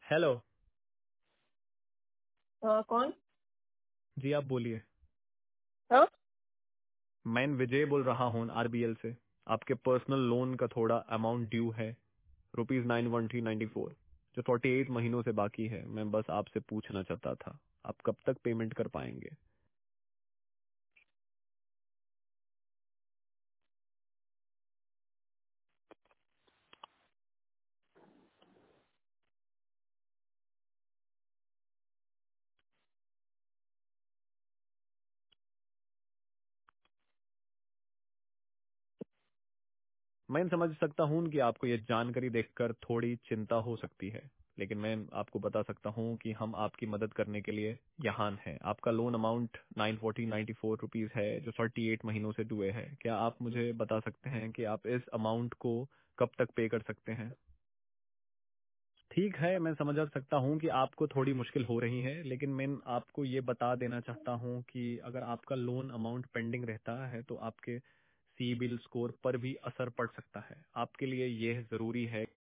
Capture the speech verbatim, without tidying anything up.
Hello. हाँ, कौन? जी आप बोलिए। हाँ। मैं विजय बोल रहा हूँ आरबीएल से। आपके पर्सनल लोन का थोड़ा अमाउंट ड्यू है, rupees nine one three ninety four, जो फोर्टी एट महीनों से बाकी है। मैं बस आपसे पूछना चाहता था, आप कब तक पेमेंट कर पाएंगे? मैं समझ सकता हूँ कि आपको ये जानकारी देखकर थोड़ी चिंता हो सकती है, लेकिन मैं आपको बता सकता हूँ कि हम आपकी मदद करने के लिए यहाँ हैं। आपका loan amount nine forty ninety four rupees है, जो फोर्टी एट महीनों से डुए है। क्या आप मुझे बता सकते हैं कि आप इस अमाउंट को कब तक पे कर सकते हैं? ठीक है, मैं समझ सकता हूँ कि आपको थोड़ी मुश्किल हो रही है, लेकिन मैं आपको ये बता देना चाहता हूँ कि अगर आपका लोन अमाउंट पेंडिंग रहता है तो आपके सी बिल स्कोर पर भी असर पड़ सकता है। आपके लिए यह जरूरी है